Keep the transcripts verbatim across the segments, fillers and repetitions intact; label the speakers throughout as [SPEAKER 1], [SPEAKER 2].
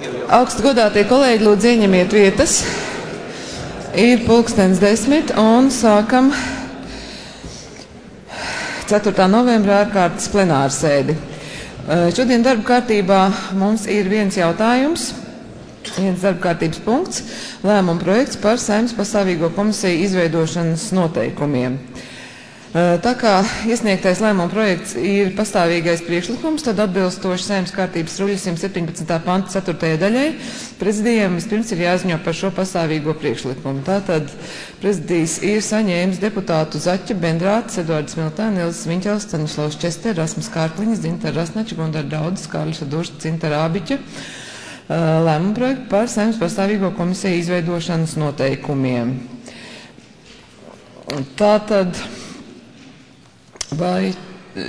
[SPEAKER 1] Augstu godātie kolēģi, lūdzu ieņemiet vietas. Ir pulkstens desmit un sākam ceturtā novembra ārkārtas plenārsēdi. Šodien darba kārtībā mums ir viens jautājums, viens darba kārtības punkts, lēmuma projekts par Saeimas pastāvīgo komisiju izveidošanas noteikumiem. Tā kā iesniegtais lēmuma projekts ir pastāvīgais priekšlikums, tad atbilstoši Saeimas kārtības ruļļa simt septiņpadsmitā panta ceturtajai daļai prezidijam vispirms ir jāziņo par šo pastāvīgo priekšlikumu. Tātad prezidijs ir saņēmis deputātu Zaķa, Bendrātes, Eduards Miltēns, Ilzas Viņķels, Staņislavs Čester, Rasmus Kārkliņas, Dzintara Rasnača, Gundara Daudas, Kārlis Aduršs, Dzintara Ābiķa lēmuma projektu par Saeimas pastāvīgo komisiju izveidošanas noteikumiem. Tātad vai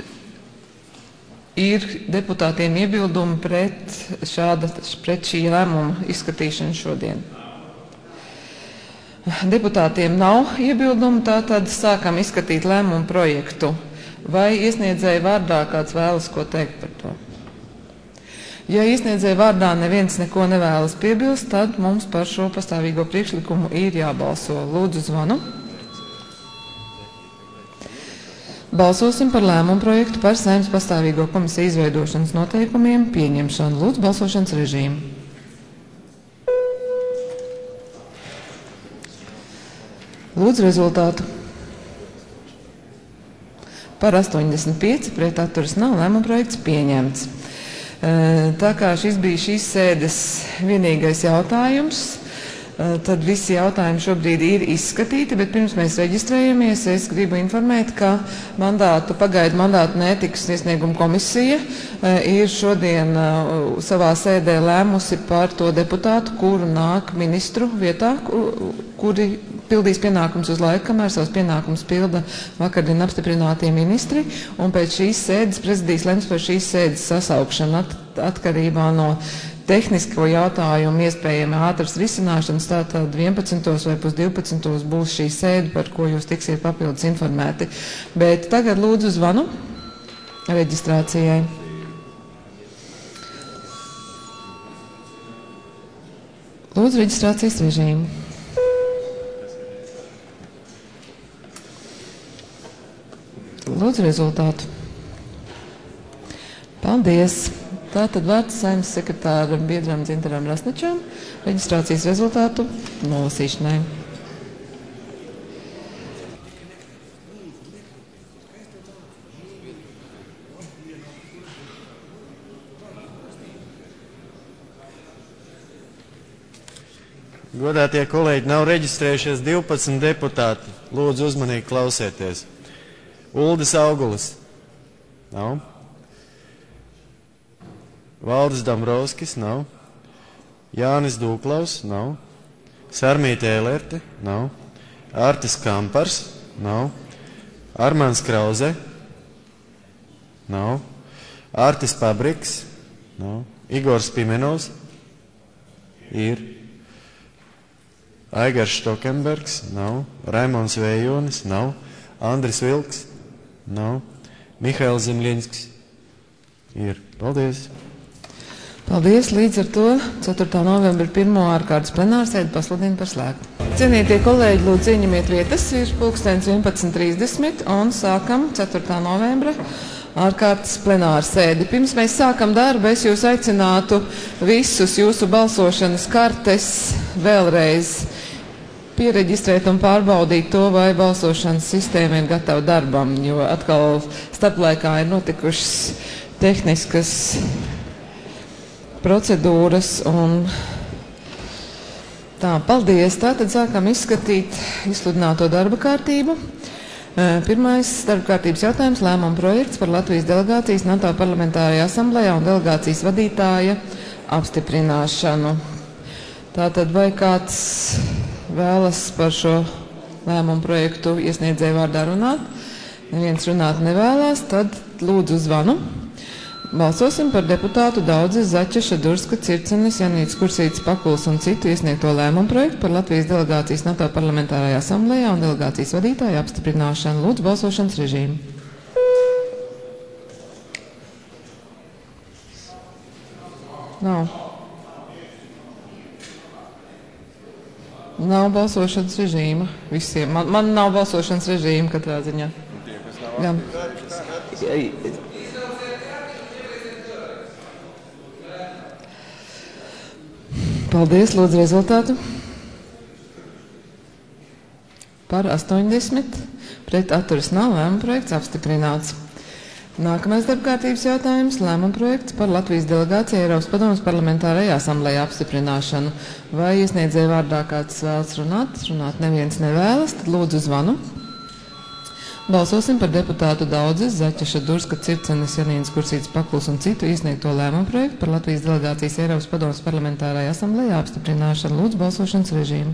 [SPEAKER 1] ir deputātiem iebildumi pret, šāda, pret šī lēmuma izskatīšanu šodien? Deputātiem nav iebildumu, tātad sākam izskatīt lēmumu projektu. Vai iesniedzēja vārdā kāds vēlas ko teikt par to? Ja iesniedzēja vārdā neviens neko nevēlas piebilst, tad mums par šo pastāvīgo priekšlikumu ir jābalso. Lūdzu zvanu. Balsosim par lēmumu projektu par Saeimas pastāvīgo komisiju izveidošanas noteikumiem pieņemšanu. Lūdzu, balsošanas režīmu. Lūdzu, rezultātu. Par astoņdesmit pieci, pret atturas nav, lēmuma projekts pieņemts. Tā kā šis bija šīs sēdes vienīgais jautājums, tad visi jautājumi šobrīd ir izskatīti, bet pirms mēs reģistrējamies, es gribu informēt, ka mandātu, pagaidu mandātu neētikas iesnieguma komisija ir šodien savā sēdē lēmusi par to deputātu, kuru nāk ministru vietā, kuri pildīs pienākums uz laiku, kamēr savus pienākumus pilda vakardien apstiprinātie ministri, un pēc šīs sēdes prezidijs lems par šīs sēdes sasaukšanu at, atkarībā no tehnisko jautājumu iespējami ātras risināšanas, tātad vienpadsmitos vai pusdivpadsmitos būs šī sēde, par ko jūs tiksiet papildus informēti. Bet tagad lūdzu zvanu reģistrācijai. Lūdzu reģistrācijas režīmu. Lūdzu rezultātu. Paldies! Tātad vārds Saeimas sekretāram biedram Dzintaram Rasnačam reģistrācijas rezultātu nolasīšanai.
[SPEAKER 2] Godātie kolēģi, nav reģistrējušies divpadsmit deputāti. Lūdzu uzmanīgi klausieties. Uldis Augulis. Nav. Valdis Dombrovskis, nav. Jānis Dūklaus, nav. Sarmīte Elerte, nav. Artis Kampars, nav. Armāns Krauze, nav. Artis Pabriks, nav. Igors Pimenovs, ir. Aigars Štokenbergs, nav. Raimons Vējonis, nav. Andris Vilks, nav. Mihails Zemļinskis, ir. Paldies!
[SPEAKER 1] Paldies! Līdz ar to ceturtā novembra pirmo ārkārtas plenārsēdi pasludina par slēgtu. Cienītie kolēģi, lūdzu ieņemiet vietas, ir pulkstens vienpadsmit trīsdesmit un sākam ceturtā novembra ārkārtas plenārsēdi. Pirms mēs sākam darbu, es jūs aicinātu visus jūsu balsošanas kartes vēlreiz piereģistrēt un pārbaudīt to, vai balsošanas sistēma ir gatava darbam, jo atkal starplaikā ir notikušas tehniskas procedūras un tā, paldies. Tātad sākam izskatīt izsludināto darba kārtību. Pirmais darba kārtības jautājums, lēmuma projekts par Latvijas delegācijas NATO parlamentārajā asamblējā un delegācijas vadītāja apstiprināšanu. Tātad vai kāds vēlas par šo lēmumu projektu iesniedzēju vārdā runāt? Neviens runāt nevēlās, tad lūdzu zvanu. Balsosim par deputātu Daudzes, Zaķa, Šadurska, Circenes, Janītas Kursītes, Pakuls un citu iesniegto lēmumu projektu par Latvijas delegācijas NATO parlamentārajā asamblējā un delegācijas vadītāju apstiprināšanu. Lūdzu balsošanas režīmu. Nav. Nav balsošanas režīma visiem. Man, man nav balsošanas režīma katrā ziņā. Jā. Paldies, lūdzu rezultātu. Par astoņdesmit, pret atturas nav, lēmuma projekts apstiprināts. Nākamais darbkārtības jautājums - lēmuma projekts par Latvijas delegāciju Eiropas Padomes parlamentārajā asamblejā apstiprināšanu. Vai iesniedzēja vārdā kāds vēlas runāt? Runāt neviens nevēlas, tad lūdzu zvanu. Balsosim par deputātu Daudzes, Zaķeša, Durska, Circenes, Janīnas Kursītes, Pakuls un citu iesniegto lēmuma projektu par Latvijas delegācijas Eiropas Padomes parlamentārajā asamblejā apstiprināšanu. Lūdzu balsošanas režīmu.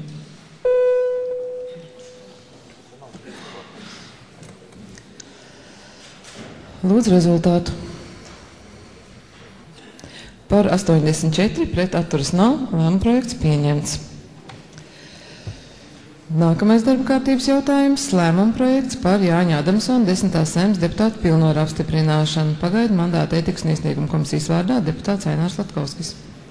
[SPEAKER 1] Lūdzu rezultātu. Par astoņdesmit četri, pret atturas nav, lēmuma projekts pieņemts. Nākamais darba kārtības jautājums - lēmuma projekts par Jāņa Adamsona desmitās Saeimas deputātu pilnvaru apstiprināšanu. Pagaidu mandāta ētikas un iesnieguma komisijas vārdā deputāts Ainārs Latkovskis.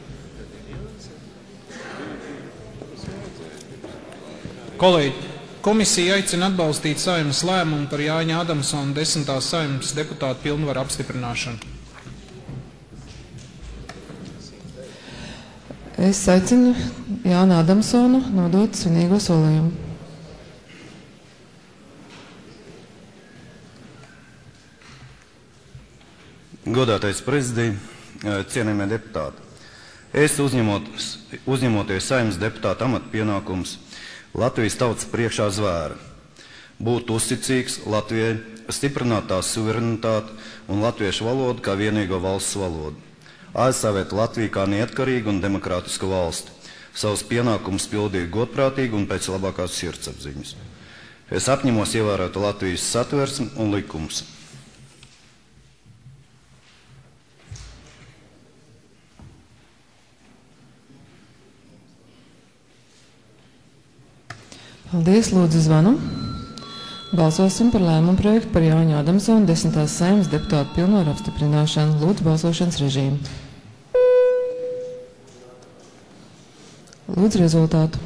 [SPEAKER 3] Kolēģi, komisija aicina atbalstīt Saeimas lēmumu par Jāņa Adamsona desmitās Saeimas deputātu pilnvaru apstiprināšanu.
[SPEAKER 1] Es aicinu Jānu Adamsonu nodot svinīgo solījumu.
[SPEAKER 4] Godātais prezidija, cienījamie deputāti, es uzņemot, uzņemoties Saeimas deputāta amata pienākumus Latvijas tautas priekšā zvēra, būt uzticīgs Latvijai, stiprināt tās suverenitāti un latviešu valodu kā vienīgo valsts valodu, aizstāvēt Latviju kā neatkarīgu un demokrātisku valsti, savus pienākumus pildīt godprātīgi un pēc labākās sirdsapziņas. Es apņemos ievērot Latvijas satversmi un likumus.
[SPEAKER 1] Paldies, lūdzu zvanu. Balsosim par lēmumu projektu par Jāņa Adamsona desmitās Saeimas deputātu pilnvaru apstiprināšanu. Lūdzu balsošanas režīmu. Lūdzu rezultātu.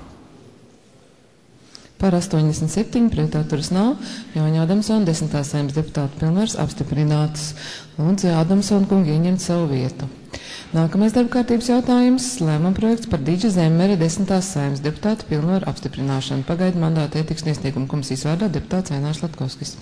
[SPEAKER 1] Par astoņdesmit septiņi, pret atturas nav, Jāņa Adamsona desmitās Saeimas deputātu pilnvaras apstiprinātas. Lūdzu Adamsona kungu ieņemt savu vietu. Nākamais darbkārtības jautājums - lēmuma projekts par Dīģa Zemmere desmitās Saeimas deputātu pilnvaru apstiprināšanu. Pagaidu mandāta ētikas un iesnieguma komisijas vārdā deputāts Ainārs Latkovskis.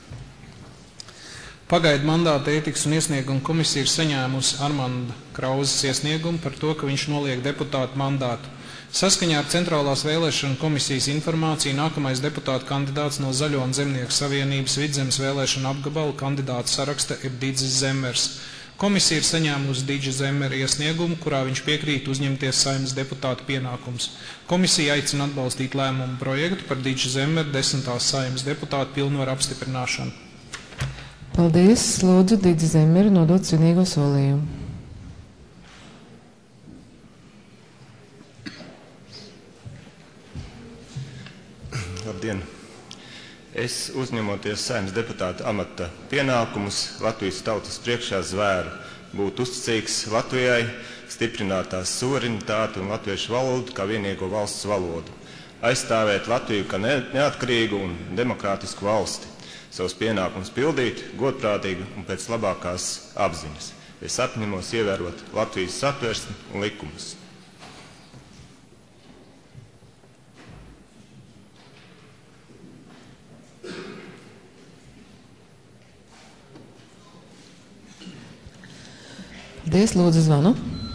[SPEAKER 3] Pagaidu mandāta ētikas un iesnieguma komisija ir saņēmusi Armanda Krauzes iesniegumu par to, ka viņš noliek deputātu mandātu. Saskaņā ar Centrālās vēlēšana komisijas informāciju nākamais deputāta kandidāts no Zaļo un Zemnieku savienības Vidzemes vēlēšana apgabala kandidātu saraksta ir Dīdzis Zemmers. Komisija ir saņēmusi Dīģa Zemmera iesniegumu, kurā viņš piekrīt uzņemties Saeimas deputāta pienākumus. Komisija aicina atbalstīt lēmumu projektu par Dīģa Zemmera desmitās Saeimas deputāta pilnvaru apstiprināšanu.
[SPEAKER 1] Paldies, lūdzu Dīģa Zemmeru nodot svinīgo solījumu.
[SPEAKER 5] Labdien! Es, uzņemoties Saeimas deputāta amata pienākumus, Latvijas tautas priekšā zvēru, būt uzticīgs Latvijai, stiprināt tās suverenitāti un latviešu valodu kā vienīgo valsts valodu, aizstāvēt Latviju kā neatkarīgu un demokrātisku valsti, savus pienākumus pildīt godprātīgi un pēc labākās apziņas. Es apņemos ievērot Latvijas satversmi un likumus.
[SPEAKER 1] Paldies, lūdzu zvanu.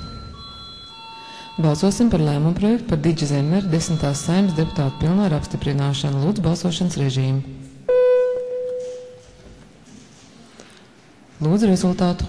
[SPEAKER 1] Balsosim par lēmumu projektu par Dīģa Zemmera desmitās Saeimas deputātu pilnvaru apstiprināšanu. Lūdzu balsošanas režīmu. Lūdzu rezultātu.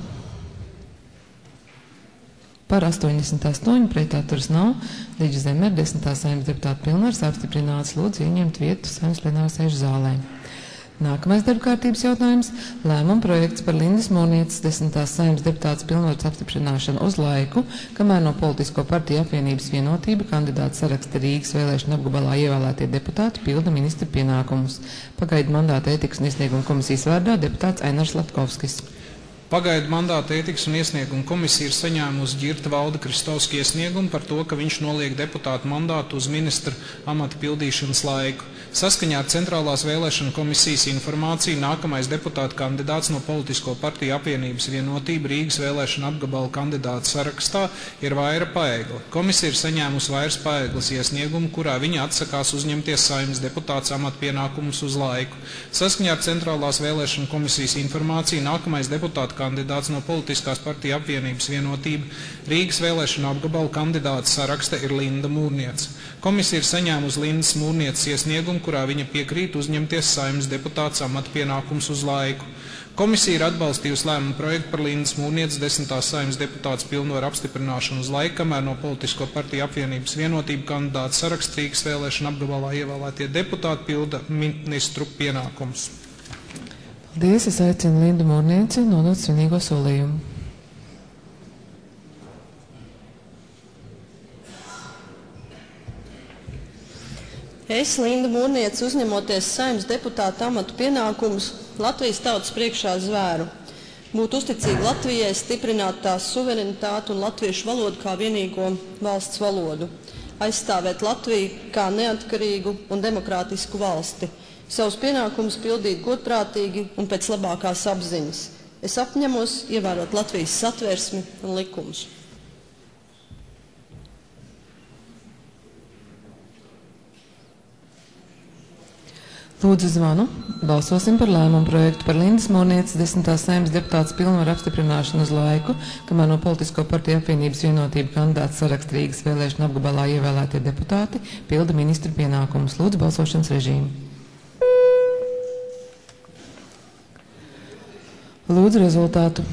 [SPEAKER 1] Par astoņdesmit astoņi, pret atturas nav, Dīģa Zemmera desmitās Saeimas deputātu pilnvaras apstiprināts. Lūdzu ieņemt vietu Saeimas plenārsēžu zālē. Nākamais darbkārtības jautājums - lēmuma projekts par Lindas Monietes desmitās Saeimas deputātas pilnvaras apstiprināšanu uz laiku, kamēr no Politisko partiju apvienības Vienotība kandidāta saraksta Rīgas vēlēšana apgabalā ievēlētie deputāti pilda ministra pienākumus. Pagaidu mandāta ētikas un iesnieguma komisijas vārdā deputāts Ainārs Latkovskis.
[SPEAKER 3] Pagaidu mandāta ētikas un iesniegumu komisija ir saņēmusi Ģirta Valda Kristovska iesniegumu par to, ka viņš noliek deputātu mandātu uz ministra amata pildīšanas laiku. Saskaņā ar Centrālās vēlēšana komisijas informāciju nākamais deputāta kandidāts no Politisko partiju apvienības Vienotība Rīgas vēlēšana apgabala kandidātu sarakstā ir Vaira Paegla. Komisija ir saņēmusi Vairas Paeglas iesniegumu, kurā viņa atsakās uzņemties Saeimas deputāts amata pienākumus uz laiku. Saskaņā ar Centrālās vēlēšana komisijas informāciju nākamais deputāta kandidāts no Politiskās partiju apvienības Vienotība Rīgas vēlēšana apgabala kandidātu saraksta ir Linda Mūrniece. Komisija ir saņēmusi Lindas Mūrnieces iesniegumu, kurā viņa piekrīt uzņemties Saeimas deputāts amata pienākumus uz laiku. Komisija ir atbalstījusi lēmumu projektu par Lindas Mūrnieces desmitās Saeimas deputāts pilnvaru apstiprināšanu uz laiku, kamēr no Politisko partiju apvienības Vienotība kandidātu saraksta Rīgas vēlēšana apgabalā ievēlētie deputāti pilda ministru pienākumus.
[SPEAKER 1] Paldies, es aicinu Lindu Mūrnieci nodot svinīgo solījumu.
[SPEAKER 6] Es, Linda Mūrniece, uzņemoties Saeimas deputāta amatu pienākumus, Latvijas tautas priekšā zvēru būt uzticīgi Latvijai, stiprināt tās suverenitāti un latviešu valodu kā vienīgo valsts valodu, aizstāvēt Latviju kā neatkarīgu un demokrātisku valsti, savus pienākumus pildīt godprātīgi un pēc labākās apziņas. Es apņemos ievērot Latvijas satversmi un likumus.
[SPEAKER 1] Lūdzu zvanu. Balsosim par lēmumu projektu par Lindas Mūrnieces desmitās Saeimas deputātas pilnvaru apstiprināšanu uz laiku, kamēr no Politisko partiju apvienības Vienotība kandidāts saraksta Rīgas vēlēšana apgabalā ievēlētie deputāti pilda ministru pienākumus. Lūdzu balsošanas režīmu. Lūdzu rezultātu.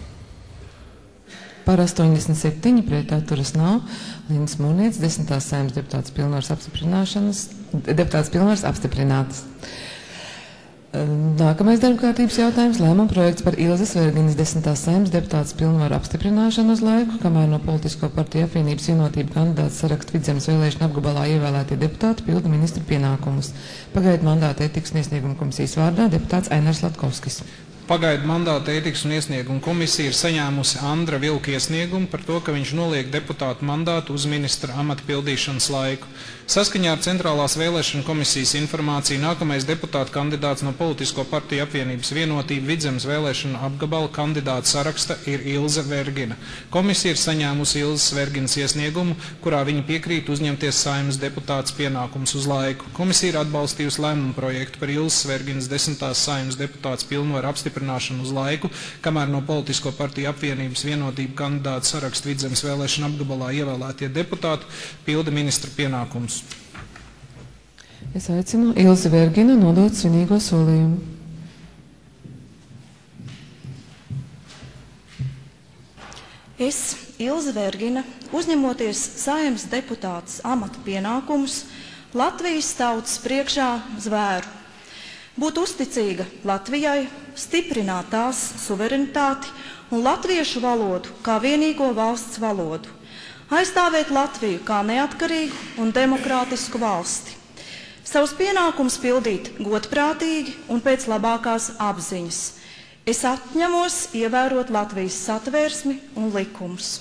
[SPEAKER 1] Par astoņdesmit septiņi, pret atturas nav. Lindas Mūrnieces desmitās Saeimas deputātas pilnvaras apstiprināšanas, deputātas pilnvaras apstiprinātas. Nākamais darbkārtības jautājums - lēmuma projekts par Ilzes Verginas desmitās Saeimas deputātas pilnvaru apstiprināšanu uz laiku, kamēr no Politisko partiju apvienības Vienotība kandidāts saraksta Vidzemes vēlēšana apgabalā ievēlētie deputāti pilda ministru pienākumus. Pagaidu mandāta ētikas un iesniegumu komisijas vārdā deputāts Ainars Latkovskis.
[SPEAKER 3] Pagaidu mandāta ētikas un iesniegumu komisija ir saņēmusi Andra Vilka iesniegumu par to, ka viņš noliek deputātu mandātu uz ministra amata pildīšanas laiku. Saskaņā ar Centrālās vēlēšana komisijas informāciju nākamais deputāta kandidāts no Politisko partiju apvienības Vienotība Vidzemes vēlēšana apgabala kandidātu saraksta ir Ilze Vergina. Komisija ir saņēmusi Ilzes Verginas iesniegumu, kurā viņa piekrīt uzņemties Saeimas deputāts pienākumus uz laiku. Komisija ir atbalstījusi lēmumu projektu par Ilzes Verginas desmitās Saeimas deputāts pilnvaru apstiprināšanu uz laiku, kamēr no Politisko partiju apvienības Vienotība kandidātu saraksta Vidzemes vēlēšana apgabalā ievēlētie deputāti pilda ministra pienākumus.
[SPEAKER 1] Es aicinu Ilzi Verginu nodot svinīgo solījumu.
[SPEAKER 7] Es, Ilze Vergina, uzņemoties Saeimas deputātes amata pienākumus, Latvijas tautas priekšā zvēru būt uzticīga Latvijai, stiprināt tās suverenitāti un latviešu valodu kā vienīgo valsts valodu, aizstāvēt Latviju kā neatkarīgu un demokrātisku valsti, savus pienākumus pildīt godprātīgi un pēc labākās apziņas. Es atņemos ievērot Latvijas satversmi un likumus.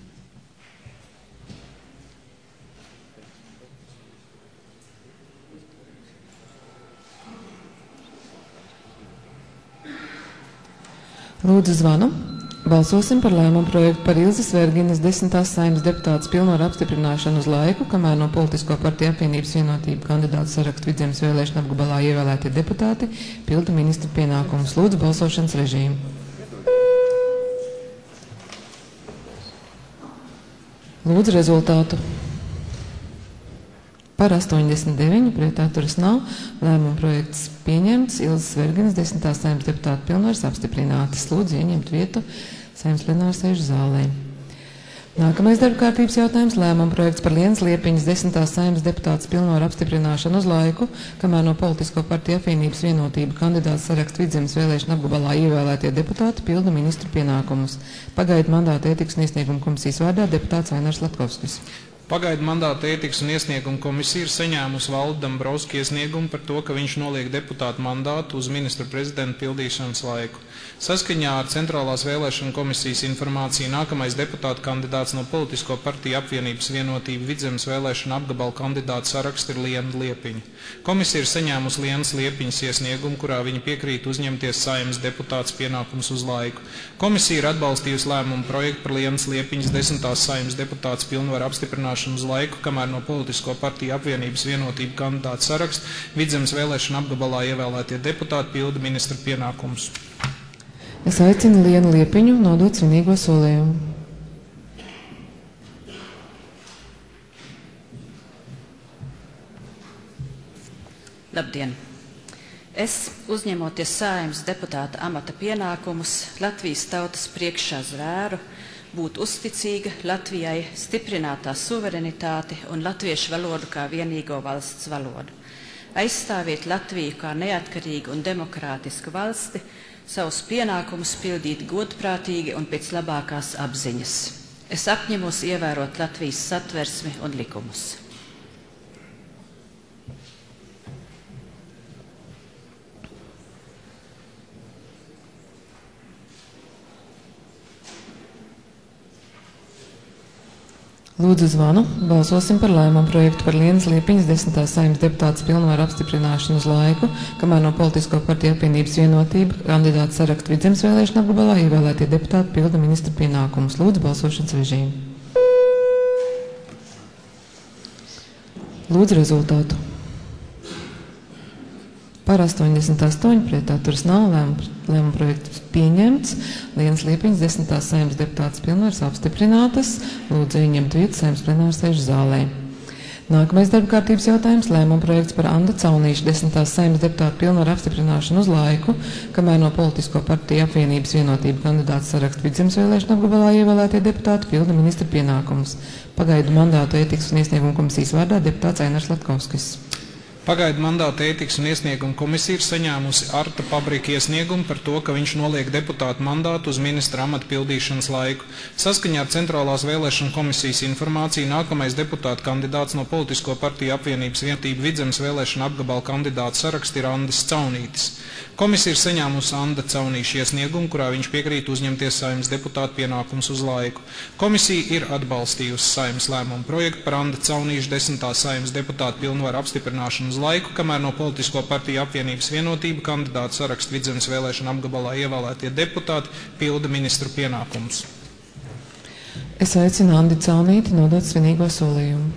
[SPEAKER 1] Lūdzu zvanu. Balsosim par lēmumu projektu par Ilzes Verginas desmitās Saeimas deputātas pilnvaru apstiprināšanu uz laiku, kamēr no Politisko partiju apvienības Vienotība kandidātu saraksta Vidzemes vēlēšana apgabalā ievēlētie deputāti pilda ministra pienākumus. Lūdzu balsošanas režīmu. Lūdzu rezultātu. Par astoņdesmit deviņi, pret atturas nav. Lēmuma projekts pieņemts. Ilzes Verginas desmitās Saeimas deputāta pilnvaras apstiprinātas. Lūdzu ieņemt vietu Saeimas plenārsēžu zālē. Nākamais darbkārtības jautājums - lēmuma projekts par Lienas Liepiņas desmitās Saeimas deputātas pilnvaru apstiprināšanu uz laiku, kamēr no Politisko partiju apvienības Vienotība kandidāts saraksta Vidzemes vēlēšana apgabalā ievēlētie deputāti pilda ministru pienākumus. Pagaidu mandāta ētikas un iesniegumu komisijas vārdā deputāts Ainars Latkovskis.
[SPEAKER 3] Pagaidu mandāta ētikas un iesniegumu komisija ir saņēmusi Valdu Dombrovski iesniegumu par to, ka viņš noliek deputātu mandātu uz ministru prezidenta pildīšanas laiku. Saskaņā ar Centrālās vēlēšana komisijas informāciju nākamais deputāta kandidāts no Politisko partiju apvienības Vienotība Vidzemes vēlēšana apgabala kandidāta saraksta ir Liena Liepiņa. Komisija ir saņēmusi Lienas Liepiņas iesniegumu, kurā viņa piekrīt uzņemties Saeimas deputāts pienākumus uz laiku. Komisija ir atbalstījusi lēmumu projektu par Lienas Liepiņas desmitās Saeimas deputāts pilnvaru apstiprināšanu uz laiku, kamēr no Politisko partiju apvienības Vienotība kandidāta saraksta Vidzemes vēlēšana apgabalā ievēlētie deputāti pilda ministra pienākumus.
[SPEAKER 1] Es aicinu Lienu Liepiņu nodot svinīgo solījumu.
[SPEAKER 8] Labdien! Es, uzņemoties Saeimas deputāta amata pienākumus, Latvijas tautas priekšā zvēru, būt uzticīga Latvijai, stiprināt tās suverenitāti un latviešu valodu kā vienīgo valsts valodu. Aizstāvēt Latviju kā neatkarīgu un demokrātisku valsti, savus pienākumus pildīt godprātīgi un pēc labākās apziņas. Es apņemos ievērot Latvijas satversmi un likumus.
[SPEAKER 1] Lūdzu zvanu, balsosim par lēmumu projektu par Lienas Liepiņas desmitās Saeimas deputātas pilnvaru apstiprināšanu uz laiku, kamēr no Politisko partiju apvienības Vienotība kandidāta saraksta Vidzemes vēlēšana apgabalā ievēlētie deputāti pilda ministra pienākumus. Lūdzu balsošanas režīmu. Lūdzu rezultātu. Par astoņdesmit astoņi, pret atturas nav, lēmuma projekts pieņemts. Lienas Liepiņas desmitās Saeimas deputātas pilnvaras apstiprinātas. Lūdzu ieņemt vietu Saeimas plenārsēžu zālē. Nākamais darba kārtības jautājums - lēmuma projekts par Anda Caunīša desmitās Saeimas deputātu pilnvaru apstiprināšanu uz laiku, kamēr no Politisko partiju apvienības Vienotība kandidāta saraksta Vidzemes vēlēšana apgabalā ievēlētie deputāti pilda ministra pienākumus. Pagaidu mandātu ētikas un iesniegumu komisijas vārdā deputāts Ainars Latkovskis.
[SPEAKER 3] Pagaidu mandāta ētikas un iesniegumu komisija ir saņēmusi Arta Pabrika iesniegumu par to, ka viņš noliek deputātu mandātu uz ministra amata pildīšanas laiku. Saskaņā ar Centrālās vēlēšana komisijas informāciju nākamais deputāta kandidāts no Politisko partiju apvienības Vienotība Vidzemes vēlēšana apgabala kandidāta saraksta ir Andis Caunītis. Komisija ir saņēmusi Anda Caunīša iesniegumu, kurā viņš piekrīt uzņemties Saeimas deputātu pienākumus uz laiku. Komisija ir atbalstījusi Saeimas lēmumu projektu par Anda Caunīša desmitās Saeimas deputātu pilnvaru apstiprināšanu uz laiku, kamēr no Politisko partiju apvienības Vienotība kandidāta saraksta Vidzemes vēlēšana apgabalā ievēlētie deputāti pilda ministru pienākumus.
[SPEAKER 1] Es aicinu Andi Caunīti nodot svinīgo solījumu.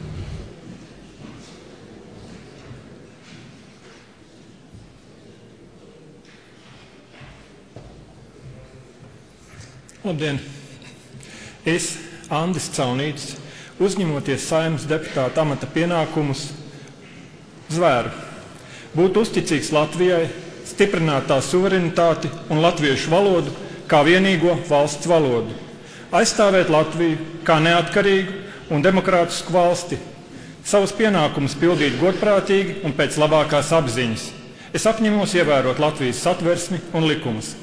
[SPEAKER 9] Labdien! Es, Andis Caunītis, uzņemoties Saeimas deputāta amata pienākumus, zvēru būt uzticīgs Latvijai, stiprināt tās suverenitāti un latviešu valodu kā vienīgo valsts valodu, aizstāvēt Latviju kā neatkarīgu un demokrātisku valsti, savus pienākumus pildīt godprātīgi un pēc labākās apziņas. Es apņemos ievērot Latvijas satversmi un likumus.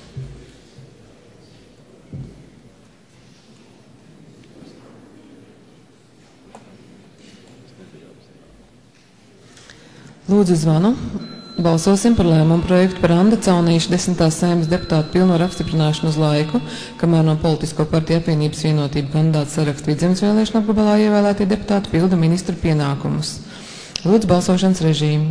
[SPEAKER 1] Lūdzu zvanu. Balsosim par lēmumu projektu par Anda Caunīša desmitās Saeimas deputātu pilnvaru apstiprināšanu uz laiku, kamēr no Politisko partiju apvienības Vienotība kandidāta saraksta Vidzemes vēlēšana apgabalā ievēlētie deputāti pilda ministru pienākumus. Lūdzu balsošanas režīmu.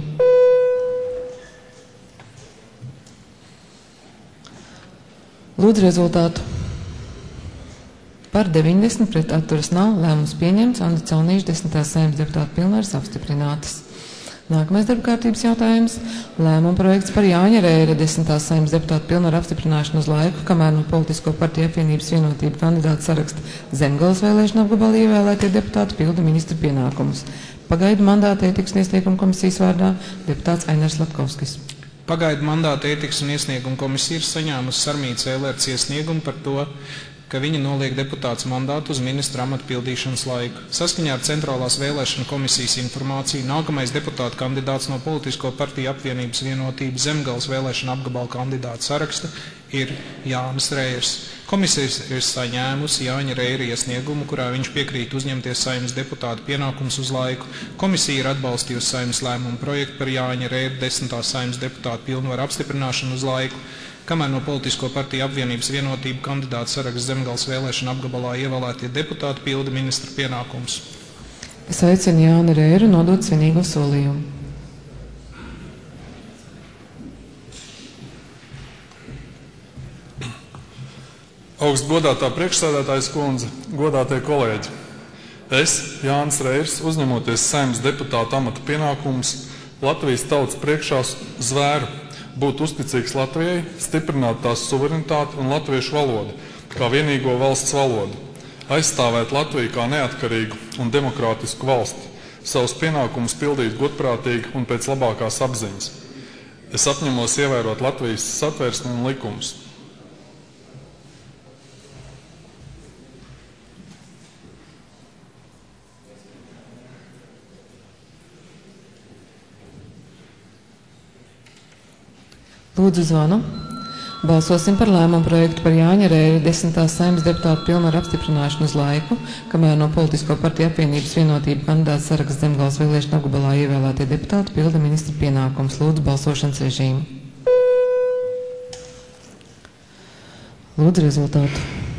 [SPEAKER 1] Lūdzu rezultātu. Par deviņdesmit, pret atturas nav, lēmums pieņemts, Anda Caunīša desmitās Saeimas deputātu pilnvaras apstiprinātas. Nākamais darba kārtības jautājums - lēmuma projekts par Jāņa Rēra desmitās Saeimas deputātu pilnvaru apstiprināšanu uz laiku, kamēr no Politisko partiju apvienības Vienotība kandidāta saraksta Zemgales vēlēšana apgabalā ievēlētie deputāti pilda ministra pienākumus. Pagaidu mandāta ētikas un iesniegumu komisijas vārdā deputāts Ainars Latkovskis.
[SPEAKER 3] Pagaidu mandāta ētikas un iesniegumu komisija ir saņēmusi Sarmītas Ēlerts iesniegumu par to, ka viņi noliek deputāts mandātu uz ministra amata pildīšanas laiku. Saskaņā ar Centrālās vēlēšana komisijas informāciju nākamais deputāta kandidāts no Politisko partiju apvienības Vienotība Zemgales vēlēšana apgabala kandidāta saraksta ir Jānis Reirs. Komisija ir saņēmusi Jāņa Reira iesniegumu, kurā viņš piekrīt uzņemties Saeimas deputāta pienākumus uz laiku. Komisija ir atbalstījusi Saeimas lēmumu projektu par Jāņa Reira desmitā Saeimas deputāta pilnvaru apstiprināšanu uz laiku. Kamēr no Politisko partiju apvienības Vienotība kandidāta saraksts Zemgales vēlēšana apgabalā ievēlētie deputāti pilda ministra pienākumus.
[SPEAKER 1] Es aicinu Jāni Reiru nodot svinīgo solījumu.
[SPEAKER 10] Augstgodātā priekšsēdētājas kundze, godātie kolēģi, es, Jānis Reirs, uzņemoties Saeimas deputāta amata pienākumus, Latvijas tautas priekšā zvēru būt uzticīgs Latvijai, stiprināt tās suverenitāti un latviešu valodu, kā vienīgo valsts valodu, aizstāvēt Latviju kā neatkarīgu un demokrātisku valsti, savus pienākumus pildīt godprātīgi un pēc labākās apziņas. Es apņemos ievērot Latvijas satversmi un likumus.
[SPEAKER 1] Lūdzu zvanu. Balsosim par lēmumu projektu par Jāņa Reira desmitās Saeimas deputāta pilnvaru apstiprināšanu uz laiku, kamēr no Politisko partiju apvienības Vienotība kandidāta saraksts Zemgales vēlēšana apgabalā ievēlētie deputāti pilda ministra pienākumus. Lūdzu balsošanas režīmu. Lūdzu rezultātu.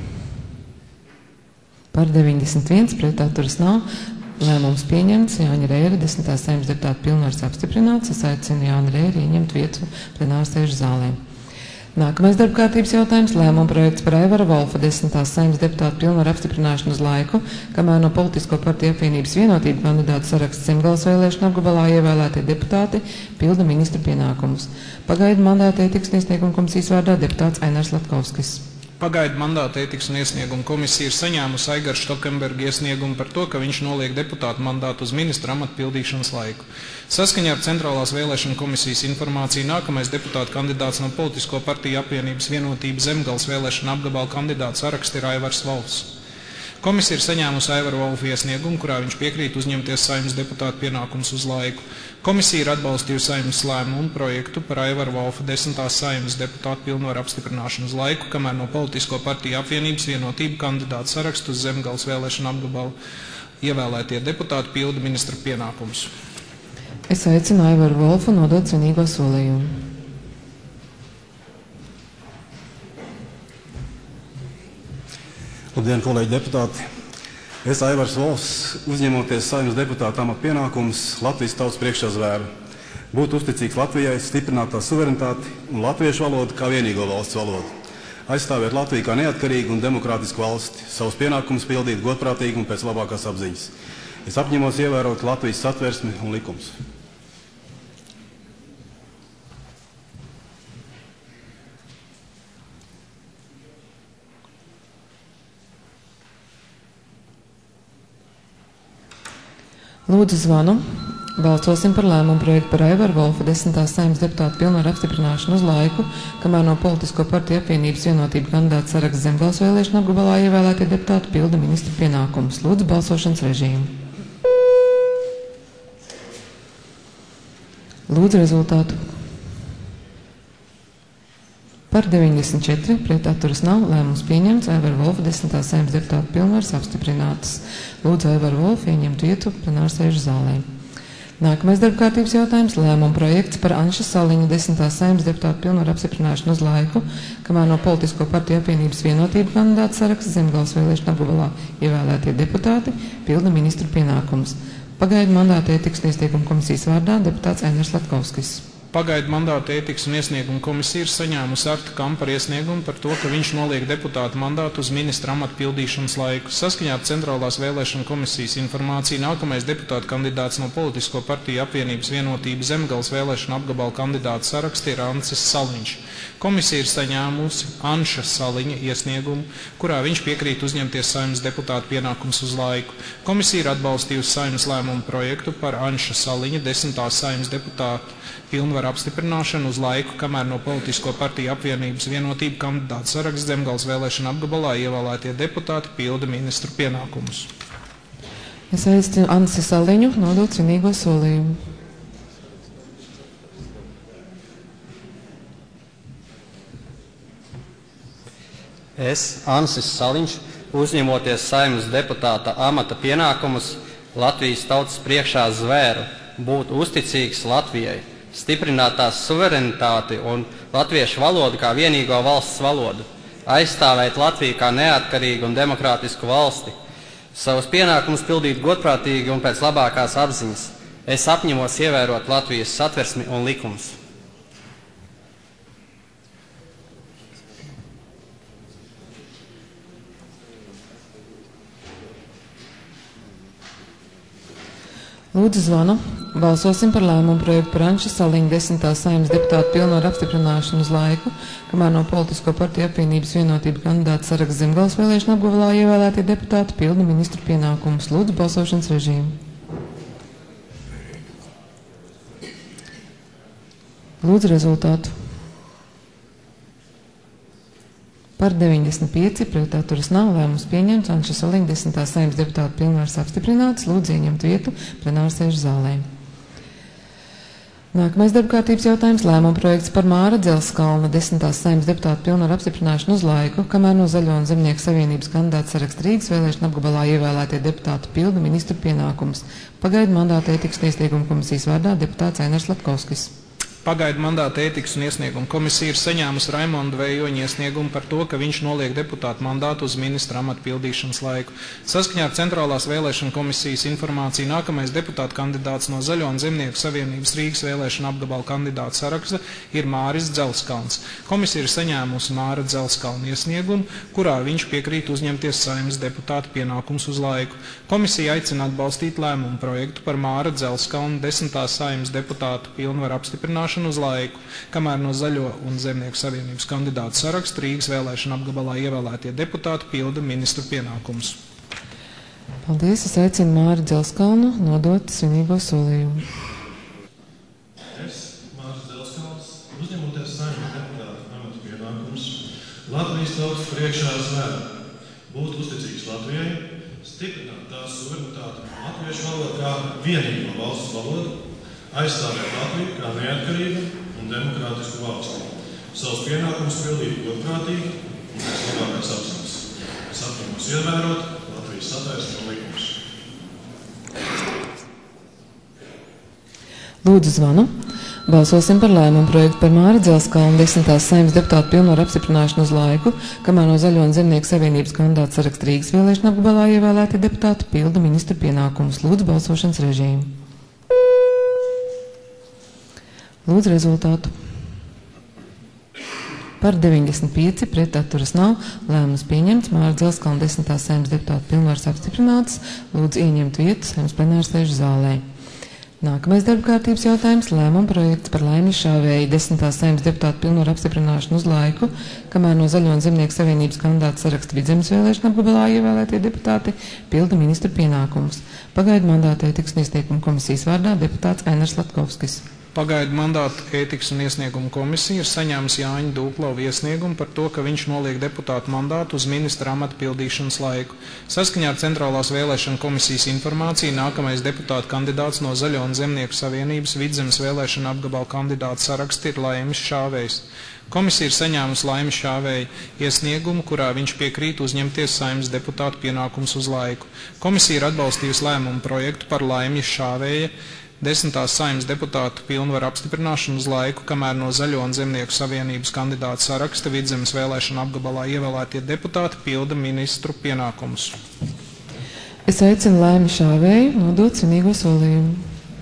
[SPEAKER 1] Par deviņdesmit viens, pret atturas nav. Lēmums pieņemts, Jāņa Reira desmitās Saeimas deputāta pilnvaras apstiprināts. Es aicinu Jāni Reiru ieņemt vietu plenārsēžu zālē. Nākamais darbkārtības jautājums - lēmuma projekts par Aivara Volfa desmitās Saeimas deputāta pilnvaru apstiprināšanu uz laiku, kamēr no Politisko partiju apvienības Vienotība kandidātu saraksts Zemgales vēlēšana apgabalā ievēlētie deputāti pilda ministra pienākumus. Pagaidu mandāta ētikas un iesnieguma komisijas vārdā deputāts Ainars Latkovskis.
[SPEAKER 3] Pagaidu mandāta ētikas un iesnieguma komisija ir saņēmusi Aigara Štokenberga iesniegumu par to, ka viņš noliek deputāta mandātu uz ministra amata pildīšanas laiku. Saskaņā ar Centrālās vēlēšana komisijas informāciju nākamais deputāta kandidāts no Politisko partiju apvienības Vienotība Zemgales vēlēšana apgabala kandidāta saraksts ir Aivars Volfs. Komisija ir saņēmusi Aivaru Volfu iesniegumu, kurā viņš piekrīt uzņemties Saeimas deputāta pienākumus uz laiku. Komisija ir atbalstījusi Saeimas lēmumu projektu par Aivaru Volfu desmitās Saeimas deputāta pilnvaru apstiprināšanu uz laiku, kamēr no Politisko partiju apvienības Vienotība kandidāta sarakstu uz Zemgales vēlēšana apgabalu ievēlētie deputāti pilda ministra pienākumus.
[SPEAKER 1] Es aicinu Aivaru Volfu nodot svinīgo solījumu.
[SPEAKER 11] Labdien, kolēģi deputāti! Es, Aivars Volfs, uzņemoties Saeimas deputāta amata pienākumus, Latvijas tautas priekšā zvēru būt uzticīgs Latvijai, stiprināt tās suverenitāti un latviešu valodu kā vienīgo valsts valodu, aizstāvēt Latviju kā neatkarīgu un demokrātisku valsti, savus pienākumus pildīt godprātīgi un pēc labākās apziņas. Es apņemos ievērot Latvijas satversmi un likumus.
[SPEAKER 1] Lūdzu zvanu. Balsosim par lēmumu projektu par Aivaru Volfu desmitās Saeimas deputāta pilnvaru apstiprināšanu uz laiku, kamēr no Politisko partiju apvienības Vienotība kandidāta saraksts Zemgales vēlēšana apgabalā ievēlētie deputāti pilda ministra pienākumus. Lūdzu balsošanas režīmu. Lūdzu rezultātu. Par deviņdesmit četri, pret atturas nav, lēmums pieņemts, Aivaru Volfu desmitās Saeimas deputāta pilnvaras apstiprinātas. Lūdzu Aivaru Volfu ieņemt vietu plenārsēžu zālē. Nākamais darbkārtības jautājums - lēmuma projekts par Anša Saliņa desmitās Saeimas deputāta pilnvaru apstiprināšanu uz laiku, kamēr no Politisko partiju apvienības Vienotība kandidāta saraksts Zemgales vēlēšana apgabalā ievēlētie deputāti pilda ministru pienākumus. Pagaidu mandāta ētikas un iesnieguma komisijas vārdā deputāts Ainars Latkovskis.
[SPEAKER 3] Pagaidu mandāta ētikas un iesnieguma komisija ir saņēmusi Arta Kampara iesniegumu par to, ka viņš noliek deputāta mandātu uz ministra amata pildīšanas laiku. Saskaņā ar Centrālās vēlēšana komisijas informāciju nākamais deputāta kandidāts no Politisko partiju apvienības Vienotība Zemgales vēlēšana apgabala kandidāta saraksti ir Ancis Saliņš. Komisija ir saņēmusi Anša Saliņa iesniegumu, kurā viņš piekrīt uzņemties Saeimas deputāta pienākumus uz laiku. Komisija ir atbalstījusi Saeimas lēmumu projektu par Anša Saliņa desmitās Saeimas deputāta pilnvaru pilnvaru apstiprināšanu uz laiku, kamēr no Politisko partiju apvienības Vienotība kandidātu saraksts Zemgales vēlēšana apgabalā ievēlētie deputāti pilda ministru pienākumus.
[SPEAKER 1] Es aicinu Ansi Saliņu nodot svinīgo solījumu.
[SPEAKER 12] Es, Ansis Saliņš, uzņemoties Saeimas deputāta amata pienākumus, Latvijas tautas priekšā zvēru, būt uzticīgs Latvijai, stiprināt tās suverenitāti un latviešu valodu kā vienīgo valsts valodu, aizstāvēt Latviju kā neatkarīgu un demokrātisku valsti, savus pienākumus pildīt godprātīgi un pēc labākās apziņas. Es apņemos ievērot Latvijas satversmi un likumus.
[SPEAKER 1] Lūdzu zvanu. Balsosim par lēmumu projektu par Anša Saliņa desmitā Saeimas deputāta pilnvaru apstiprināšanu uz laiku, kamēr no Politisko partiju apvienības Vienotība kandidāta saraksts Zemgales vēlēšana apgabalā ievēlētie deputāti pilda ministru pienākumus. Lūdzu balsošanas režīmu. Lūdzu rezultātu. Par deviņdesmit pieci, pret atturas nav, lēmums pieņemts, Anša Saliņa desmitā Saeimas deputāta pilnvaras apstiprināts. Lūdzu ieņemt vietu plenārsēžu zālē. Nākamais darbkārtības jautājums - lēmuma projekts par Māra Dzelskalna desmitās Saeimas deputāta pilnvaru apstiprināšanu uz laiku, kamēr no Zaļo un Zemnieku savienības kandidāta saraksta Rīgas vēlēšana apgabalā ievēlētie deputāti pilda ministru pienākumus. Pagaidu mandāta ētikas un iesnieguma komisijas vārdā deputāts Ainars Latkovskis.
[SPEAKER 3] Pagaidu mandāta ētikas un iesnieguma komisija ir saņēmusi Raimonda Vējoņa iesniegumu par to, ka viņš noliek deputātu mandātu uz ministra amata pildīšanas laiku. Saskaņā ar Centrālās vēlēšana komisijas informāciju nākamais deputāta kandidāts no Zaļo un Zemnieku savienības Rīgas vēlēšana apgabala kandidātu saraksta ir Māris Dzelskalns. Komisija ir saņēmusi Māra Dzelskalna iesniegumu, kurā viņš piekrīt uzņemties Saeimas deputāta pienākums uz laiku. Komisija aicina atbalstīt lēmumu projektu par Māra Dzelskalna desmitā Saeimas deputāta pilnvaru apstiprināšanu uz laiku, kamēr no Zaļo un Zemnieku savienības kandidātu saraksta Rīgas vēlēšana apgabalā ievēlētie deputāti pilda ministru pienākumus.
[SPEAKER 1] Paldies, es aicinu Māri Dzelskalnu nodot svinīgo solījumu.
[SPEAKER 13] Es, Māris Dzelskalns, uzņemoties Saeimas deputāta amata pienākumus, Latvijas tautas priekšā zvēru, būt uzticīgs Latvijai, stiprināt tās suverenitāti un latviešu valodu kā vienīgo valsts valodu, aizstāvēt Latviju kā neatkarīgu un demokrātisku valsti, savus pienākumus pildīt godprātīgi un pēc labākās apziņas. Es apņemos ievērot Latvijas satversmi un likumus.
[SPEAKER 1] Lūdzu zvanu. Balsosim par lēmumu projektu par Māra Dzelskalna desmitās Saeimas deputāta pilnvaru apstiprināšanu uz laiku, kamēr no Zaļo un Zemnieku savienības kandidāta saraksta Rīgas vēlēšana apgabalā ievēlētie deputāti pilda ministru pienākumus. Lūdzu balsošanas režīmu. Lūdzu rezultātu. Par deviņdesmit pieci, pret atturas nav, lēmums pieņemts, Māra Dzelskalna desmitā Saeimas deputāta pilnvaras apstiprināts. Lūdzu ieņemt vietu Saeimas plenārsēžu zālē. Nākamais darbkārtības jautājums - lēmuma projekts par Laimes Šāvēju desmitā Saeimas deputāta pilnvaru apstiprināšanu uz laiku, kamēr no Zaļo un Zemnieku savienības kandidāta saraksta Vidzemes vēlēšana apgabalā ievēlētie deputāti pilda ministru pienākumus. Pagaidu mandāta ētikas un iesnieguma komisijas vārdā deputāts Ainars Latkovskis.
[SPEAKER 3] Pagaidu mandāta ētikas un iesnieguma komisija ir saņēmusi Jāņa Dūklova iesniegumu par to, ka viņš noliek deputātu mandātu uz ministra amata pildīšanas laiku. Saskaņā ar Centrālās vēlēšana komisijas informāciju nākamais deputāta kandidāts no Zaļo un Zemnieku savienības Vidzemes vēlēšana apgabala kandidāta saraksta ir Laimes Šāvējs. Komisija ir saņēmusi Laimes Šāvēja iesniegumu, kurā viņš piekrīt uzņemties Saeimas deputātu pienākumus uz laiku. Komisija ir atbalstījusi lēmumu projektu par Laimes Šāvēja desmitās Saeimas deputātu pilnvaru apstiprināšanu uz laiku, kamēr no Zaļo un Zemnieku savienības kandidāta saraksta Vidzemes vēlēšana apgabalā ievēlētie deputāti pilda ministru pienākumus.
[SPEAKER 1] Es aicinu Laimi Šāvēju nodot svinīgo solījumu.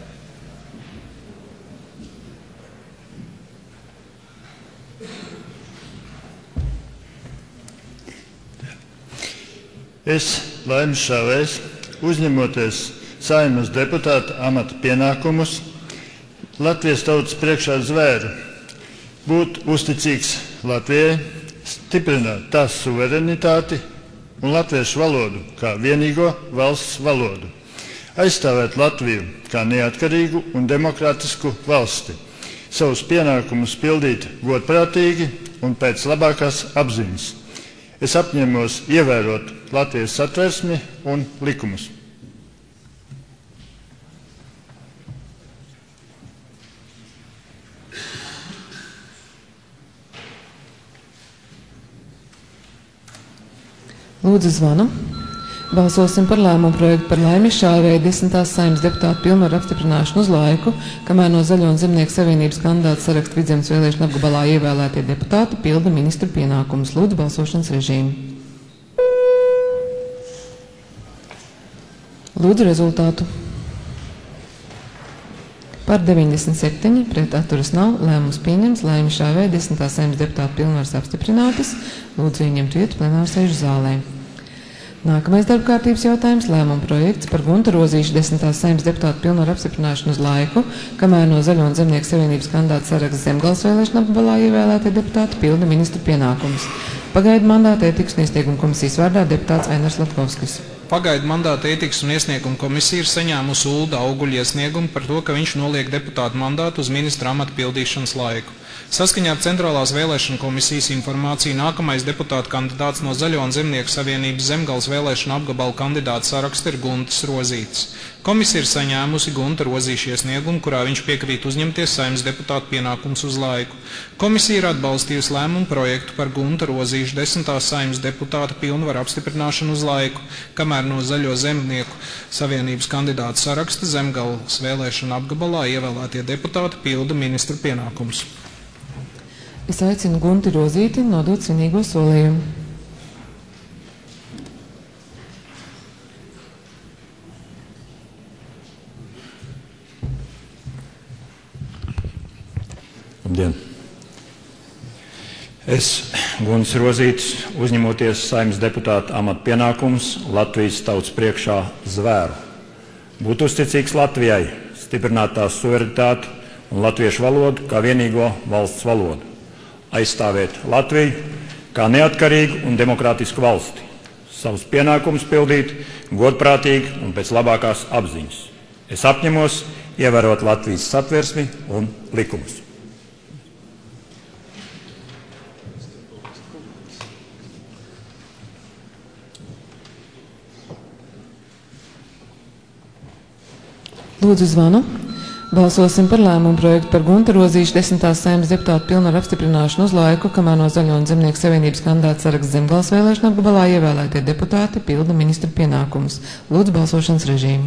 [SPEAKER 14] Es, Laimis Šāvējs, uzņemoties Saeimas deputāta amata pienākumus, Latvijas tautas priekšā zvēru, būt uzticīgs Latvijai, stiprināt tās suverenitāti un latviešu valodu kā vienīgo valsts valodu, aizstāvēt Latviju kā neatkarīgu un demokrātisku valsti, savus pienākumus pildīt godprātīgi un pēc labākās apziņas. Es apņemos ievērot Latvijas satversmi un likumus.
[SPEAKER 1] Lūdzu zvanu. Balsosim par lēmumu projektu par Laimi Šāvei desmitās Saeimas deputātu pilnvaru apstiprināšanu uz laiku, kamēr no Zaļo un Zemnieku savienības kandidātu saraksta Vidzemes vēlēšana apgabalā ievēlētie deputāti pilda ministru pienākumus. Lūdzu balsošanas režīmu. Lūdzu rezultātu. Par deviņdesmit septiņi, pret atturas nav, lēmums pieņems, Laimi Šāvei desmitās Saeimas deputātu pilnvaras apstiprinātas. Lūdzu ieņemt vietu plenārsēžu zālē. Nākamais darbkārtības jautājums - lēmuma projekts par Gunta Rozīša desmitās Saeimas deputātu pilnvaru apstiprināšanu uz laiku, kamēr no Zaļo un Zemnieku savienības kandidātu saraksta Zemgales vēlēšana apgabalā ievēlētie deputāti pilda ministru pienākumus. Pagaidu mandāta ētikas un iesnieguma komisijas vārdā deputāts Ainars Latkovskis.
[SPEAKER 3] Pagaidu mandāta ētikas un iesnieguma komisija ir saņēmusi Ulda Auguļa iesniegumu par to, ka viņš noliek deputātu mandātu uz ministra amata pildīšanas laiku. Saskaņā ar Centrālās vēlēšana komisijas informāciju nākamais deputāta kandidāts no Zaļo un Zemnieku savienības Zemgales vēlēšana apgabala kandidāta saraksta ir Guntis Rozītis. Komisija ir saņēmusi Gunta Rozīša iesniegumu, kurā viņš piekrīt uzņemties Saeimas deputātu pienākumus uz laiku. Komisija ir atbalstījusi lēmumu projektu par Gunta Rozīša desmitās Saeimas deputāta pilnvaru apstiprināšanu uz laiku, kamēr no Zaļo Zemnieku savienības kandidāta saraksta Zemgales vēlēšana apgabalā ievēlētie deputāti pilda ministru pienākumus.
[SPEAKER 1] Es aicinu Gunti Rozīti nodot svinīgo solījumu.
[SPEAKER 15] Labdien! Es, Guntis Rozītis, uzņemoties Saeimas deputāta amata pienākumus Latvijas tautas priekšā zvēru, būt uzticīgs Latvijai, stiprināt tās suverenitāti un latviešu valodu kā vienīgo valsts valodu, aizstāvēt Latviju kā neatkarīgu un demokrātisku valsti, savus pienākumus pildīt godprātīgi un pēc labākās apziņas. Es apņemos ievērot Latvijas satversmi un likumus.
[SPEAKER 1] Lūdzu zvanu. Balsosim par lēmumu projektu par Gunta Rozīša desmitās Saeimas deputātu pilnvaru apstiprināšanu uz laiku, kamēr no Zaļo un Zemnieku savienības kandidāta saraksta Zemgales vēlēšana apgabalā ievēlētie deputāti pilda ministra pienākumus. Lūdzu balsošanas režīmu.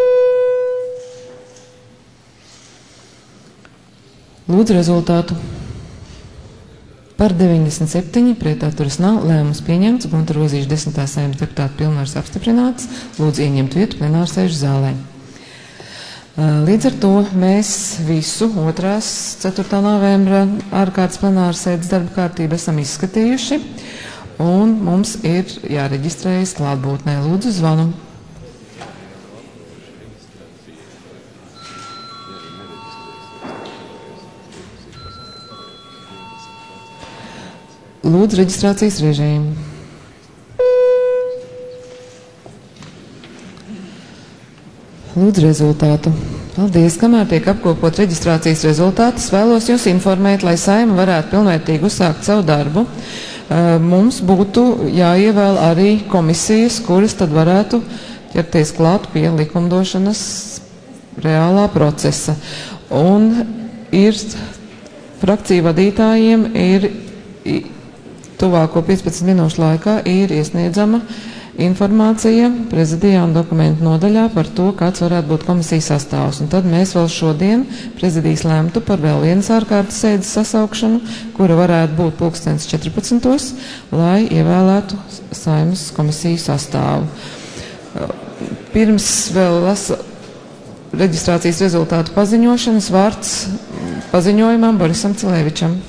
[SPEAKER 1] Lūdzu rezultātu. Par deviņdesmit septiņi, pret atturas nav, lēmums pieņemts, Gunta Rozīša desmitās Saeimas deputātu pilnvaras apstiprinātas. Lūdzu ieņemt vietu plenārsēžu zālē. Līdz ar to mēs visu otrās ceturtā novembra ārkārtas plenāras sēdes darba kārtību esam izskatījuši, un mums ir jāreģistrējas klātbūtnē. Lūdzu zvanu. Lūdzu reģistrācijas režīmu. Lūdzu rezultātu. Paldies, kamēr tiek apkopot reģistrācijas rezultātus, vēlos jūs informēt, lai Saeima varētu pilnvērtīgi uzsākt savu darbu. Mums būtu jāievēl arī komisijas, kuras tad varētu ķerties klāt pie likumdošanas reālā procesa. Un ir frakciju vadītājiem ir tuvāko piecpadsmit minūšu laikā ir iesniedzama informācija prezidijā un dokumentu nodaļā par to, kāds varētu būt komisijas sastāvs. Un tad mēs vēl šodien prezidijas lemtu par vēl vienas ārkārtas sēdes sasaukšanu, kura varētu būt pulkstens četrpadsmitos, lai ievēlētu Saeimas komisiju sastāvu. Pirms vēl lasa reģistrācijas rezultātu paziņošanas vārds paziņojumam Borisam Cilēvičam.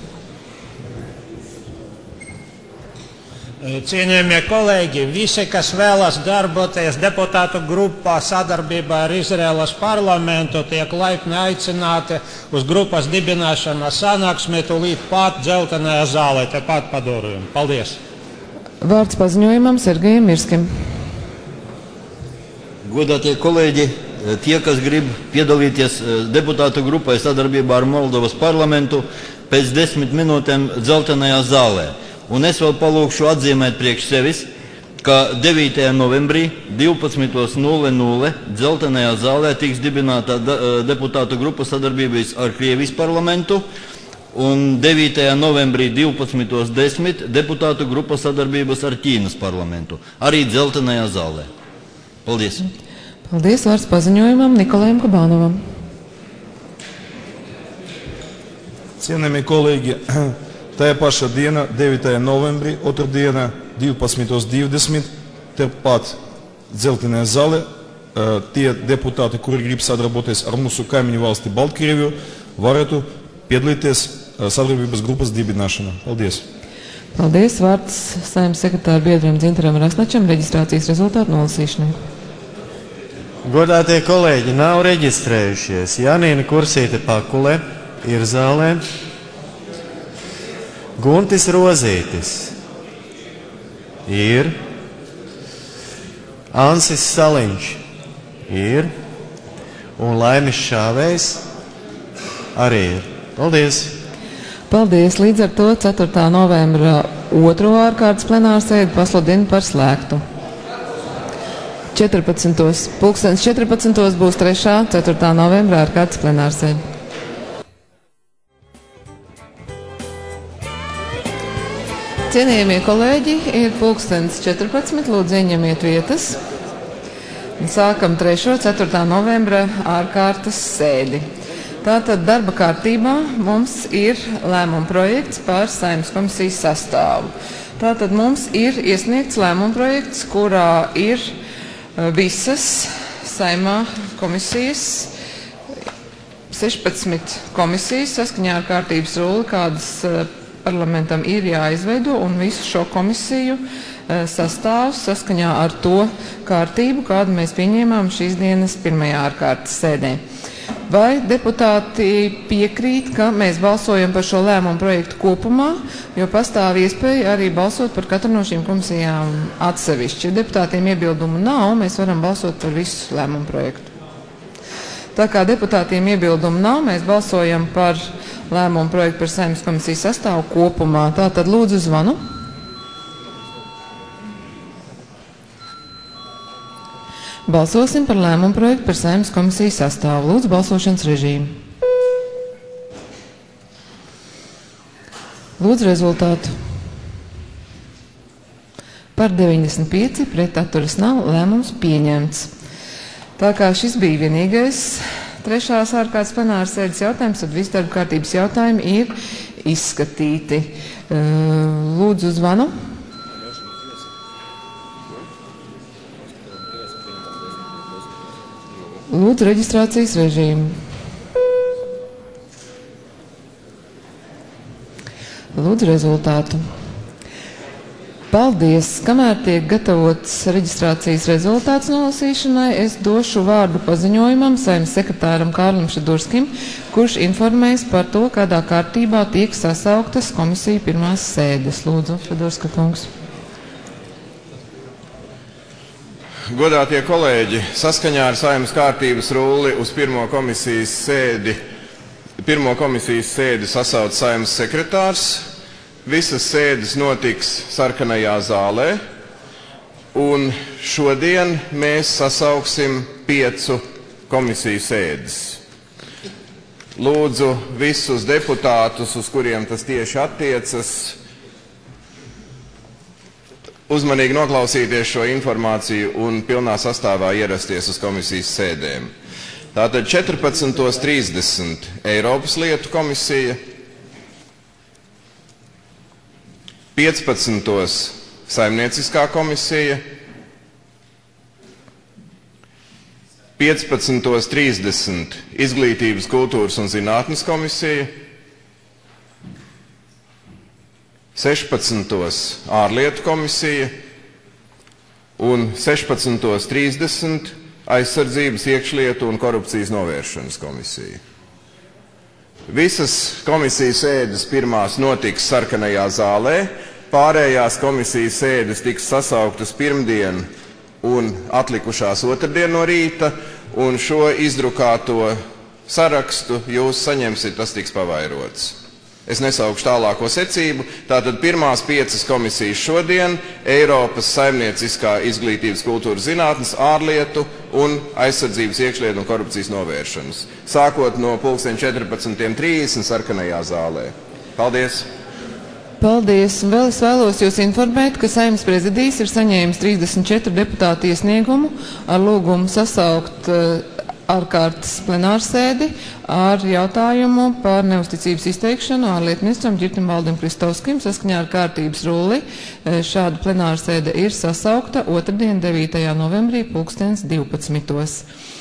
[SPEAKER 16] Cienījamie kolēģi, visi, kas vēlas darboties deputātu grupā sadarbībā ar Izraēlas parlamentu, tiek laipni aicināti uz grupas dibināšanas sanāksmi tūlīt pat dzeltenajā zālē, tepat pa durvīm. Paldies!
[SPEAKER 1] Vārds paziņojumam Sergejam Mirskim.
[SPEAKER 17] Godātie kolēģi, tie, kas grib piedalīties deputātu grupai sadarbībā ar Moldovas parlamentu, pēc desmit minūtēm dzeltenajā zālē. Un es vēl palūkšu atzīmēt priekš sevis, ka devītajā novembrī divpadsmit nulle nulle dzeltenajā zālē tiks dibināta deputātu grupa sadarbības ar Krievijas parlamentu, un devītajā novembrī divpadsmit desmit deputātu grupa sadarbības ar Ķīnas parlamentu, arī dzeltenajā zālē. Paldies!
[SPEAKER 1] Paldies, vārds paziņojumam Nikolajam Kabānovam.
[SPEAKER 18] Cienējamie kolēģi, tajā pašā dienā, devītajā novembrī, otrdienā, divpadsmit divdesmit, tepat dzeltenajā zālē, tie deputāti, kuri grib sadarboties ar mūsu kaimiņu valsti Baltkrieviju, varētu piedalīties sadarbības grupas dibināšanā. Paldies!
[SPEAKER 1] Paldies, vārds Saeimas sekretāra biedram Dzintaram Rasnačam reģistrācijas rezultātu nolasīšanai.
[SPEAKER 2] Godātie kolēģi, nav reģistrējušies. Janīna Kursīte Pakule ir zālē. Guntis Rozītis ir. Ansis Saliņš ir. Un Laimis Šāvējs arī ir. Paldies!
[SPEAKER 1] Paldies! Līdz ar to ceturtā novembra otro ārkārtas plenāru sēdi pasludinu par slēgtu. četrpadsmitos Pulkstens četrpadsmitos būs trešā, ceturtā novembra ārkārtas plenāru sēdi. Cienījamie kolēģi, ir pulkstens četrpadsmit, lūdzu ieņemiet vietas. Sākam trešo, ceturtā novembra ārkārtas sēdi. Tātad darba kārtībā mums ir lēmuma projekts par Saeimas komisijas sastāvu. Tātad mums ir iesniegts lēmuma projekts, kurā ir visas Saeimā komisijas, sešpadsmit komisijas saskaņā ar kārtības rulli, kādas parlamentam ir jāizveido, un visu šo komisiju sastāvs saskaņā ar to kārtību, kādu mēs pieņēmām šīs dienas pirmajā ārkārtas sēdē. Vai deputāti piekrīt, ka mēs balsojam par šo lēmumu projektu kopumā, jo pastāv iespēja arī balsot par katru no šīm komisijām atsevišķi. Ja deputātiem iebildumu nav, mēs varam balsot par visu lēmumu projektu. Tā kā deputātiem iebildumu nav, mēs balsojam par lēmumu projektu par Saeimas komisijas sastāvu kopumā. Tātad lūdzu zvanu. Balsosim par lēmumu projektu par Saeimas komisijas sastāvu. Lūdzu balsošanas režīmu. Lūdzu rezultātu. Par deviņdesmit pieci, pret atturas nav, lēmums pieņemts. Tā kā šis bija vienīgais trešās ārkārtas plenāras sēdes jautājums, tad visi darba kārtības jautājumi ir izskatīti. Lūdzu zvanu. Lūdzu reģistrācijas režīmu. Lūdzu rezultātu. Paldies! Kamēr tiek gatavots reģistrācijas rezultāts nolasīšanai, es došu vārdu paziņojumam Saeimas sekretāram Kārlim Šadurskim, kurš informēs par to, kādā kārtībā tiek sasauktas komisiju pirmās sēdes. Lūdzu, Šadurska kungs.
[SPEAKER 19] Godātie kolēģi, saskaņā ar Saeimas kārtības rulli uz pirmo komisijas sēdi, pirmo komisijas sēdi sasauc Saeimas sekretārs. Visas sēdes notiks sarkanajā zālē, un šodien mēs sasauksim piecu komisiju sēdes. Lūdzu visus deputātus, uz kuriem tas tieši attiecas, uzmanīgi noklausīties šo informāciju un pilnā sastāvā ierasties uz komisijas sēdēm. Tātad četrpadsmit trīsdesmit Eiropas lietu komisija, piecpadsmit Saimnieciskā komisija, piecpadsmit trīsdesmit Izglītības, kultūras un zinātnes komisija, sešpadsmit Ārlietu komisija un sešpadsmit trīsdesmit Aizsardzības, iekšlietu un korupcijas novēršanas komisija. Visas komisijas sēdes pirmās notiks sarkanajā zālē, pārējās komisijas sēdes tiks sasauktas pirmdien un atlikušās otrdien no rīta, un šo izdrukāto sarakstu jūs saņemsiet, tas tiks pavairots. Es nesaukšu tālāko secību. Tātad pirmās piecas komisijas šodien - Eiropas saimnieciskā izglītības kultūras zinātnes, ārlietu un aizsardzības iekšlietu un korupcijas novēršanas. Sākot no pulksten četrpadsmit trīsdesmit sarkanajā zālē. Paldies!
[SPEAKER 1] Paldies! Un vēl es vēlos jūs informēt, ka Saeimas prezidijs ir saņēmis trīsdesmit četru deputātu iesniegumu ar lūgumu sasaukt uh, ārkārtas plenārsēdi ar jautājumu par neusticības izteikšanu ārlietu ministram Ģirtim Valdim Kristovskim saskaņā ar kārtības rulli. Šāda plenārsēde ir sasaukta otrdien, devītajā novembrī, pulkstens divpadsmitos.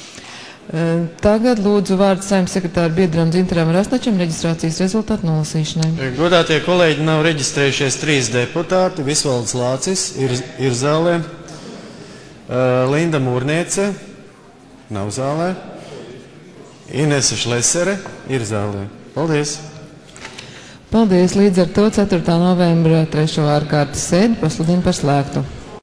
[SPEAKER 1] Tagad lūdzu vārdu Saeimas sekretāra biedram Dzintaram Rasnačam reģistrācijas rezultātu nolasīšanai.
[SPEAKER 2] Godātie kolēģi, nav reģistrējušies trīs deputāti. Visvalds Lācis ir, ir zālē. Linda Mūrniece nav zālē. Inese Šlesere ir zālē. Paldies!
[SPEAKER 1] Paldies! Līdz ar to ceturtā novembra trešo ārkārtas sēdi pasludinu par slēgtu.